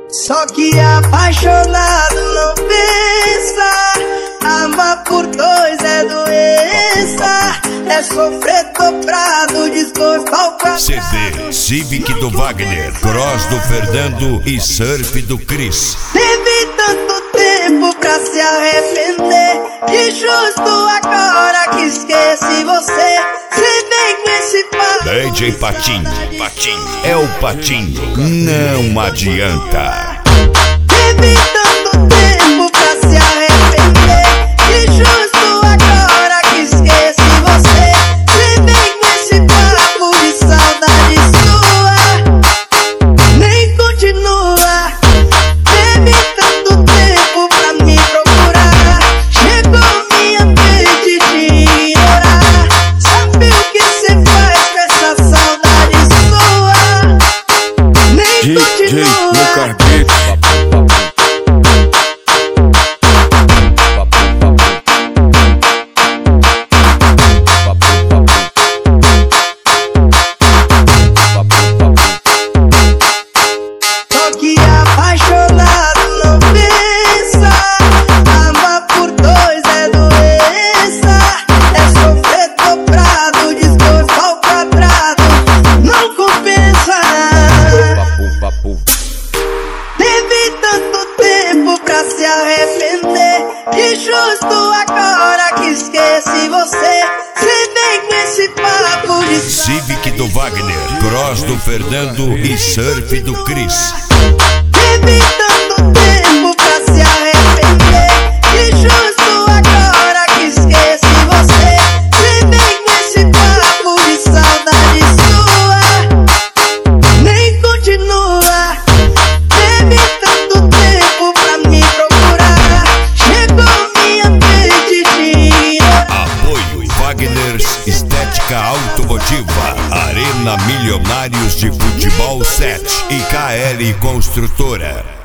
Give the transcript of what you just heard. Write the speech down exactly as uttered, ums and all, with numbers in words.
Só que apaixonado não pensa, amar por dois é doença, é sofrer dobrado, desgosto ao quadrado. C D Civic do Wagner, Cross do Fernando e Surf do Chris. Teve tanto tempo pra se arrepender, e justo agora que esqueci você, cê vem com esse papo. D J Patinho, Patinho, é o Patinho, não adianta. Teve tanto tempo pra se arrepender, e justo agora que esqueci você, cê vem com esse papo de saudade sua, nem continua. Teve tanto tempo pra me procurar, chegou minha vez de te ignorar. Sabe o que cê faz com essa saudade sua, nem continua. Teve tanto tempo pra se arrepender, e justo agora que esqueci você, cê vem com esse papo de Civic do Wagner, Cross do Fernando e Surf do Chris. Teve tanto tempo pra se arrepender, e justo agora que esqueci você, cê vem com esse papo de saudade sua, nem continua. Teve tanto tempo pra me procurar, chegou minha vez de te ignorar. Apoio Wagner's Estética Automotiva, Arena Milionários de Futebol sete e K L Construtora.